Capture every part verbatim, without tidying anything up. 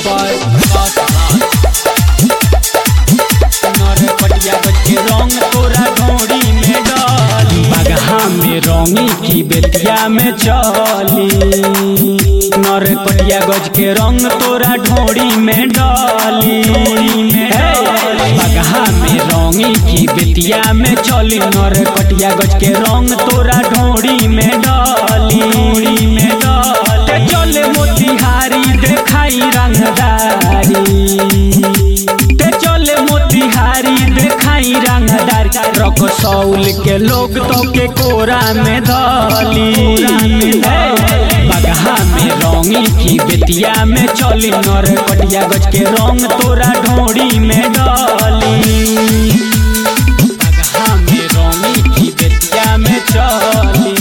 Boy Narkatiya गज के रंग तोरा ढोड़ी में डाली। बगहा में रंगी की बेतिया में चली, नरकटिया गज के रंग तोरा ढोड़ी में डाली। बगहा में रंगी की बेतिया में चली, नरकटिया गज के रंग तोरा ढोड़ी में डाली में डाली। चले मोतिहारी देखाई रंगदारी, ते चले मोतिहारी देखाई रंगदारी। रक्सौल के लोग तो के कोरा में धली। बगहा में रंगी की बेतिया में चली, नरकटिया गज के रंग तोरा ढोड़ी में डाली। बगहा में रंगी की बेतिया में चली,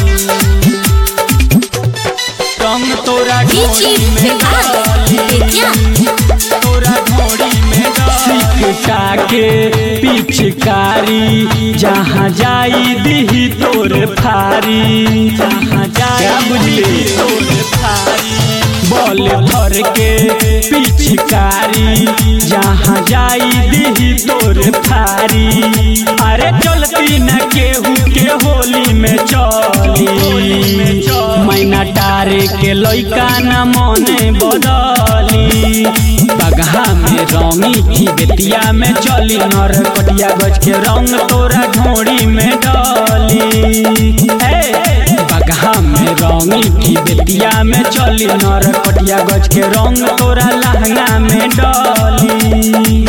रंग तोरा ढोड़ी में डाली, तोरा ढोड़ी में डाली। सिकटा के पिचकारी जहाँ जाई दी तोर फारी, जहाँ जाई बुझली तोर फारी। बॉल भर के पिचकारी जहाँ जाई दी तोर फारी। अरे चलती न केहू के होली में चली, मैना टारे के लइका न मने बदली। बगहा में रंगी की बेतिया में चली, नरकटिया गज के रंग तोरा ढोड़ी में डाली। बगहा में रंगी की बेतिया में चली, नरकटिया गज के रंग तोरा लहंगा में डाली।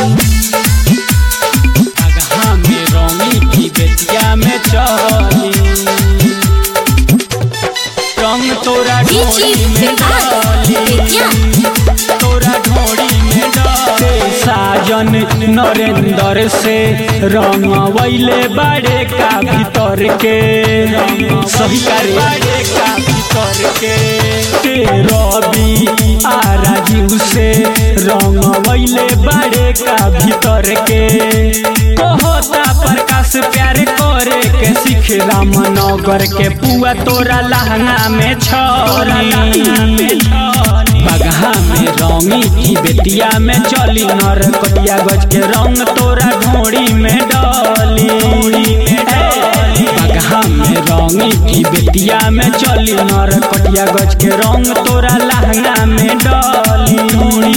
बगहा में रंगी की बेतिया में चली, रंग तोरा ढोड़ी में डाली, तोरा ढोड़ी में डाली। साजन नरेंद्र से रंगवैले बाड़े का भीतर के, सही करे बाड़े का भीतर के। रवि आ राजीव से रंगवैले बाड़े का भीतर के। कहता प्रकाश प्यार करे के सीख, रामनगर के पुआ तोरा लहंगा में छली। बगहा में रंगी की बेतिया में चली, नरकटिया गज के रंग तोरा ढोड़ी में डाली। बगहा में रंगी की बेतिया में चली, नरकटिया गज के रंग तोरा लहंगा में डाली।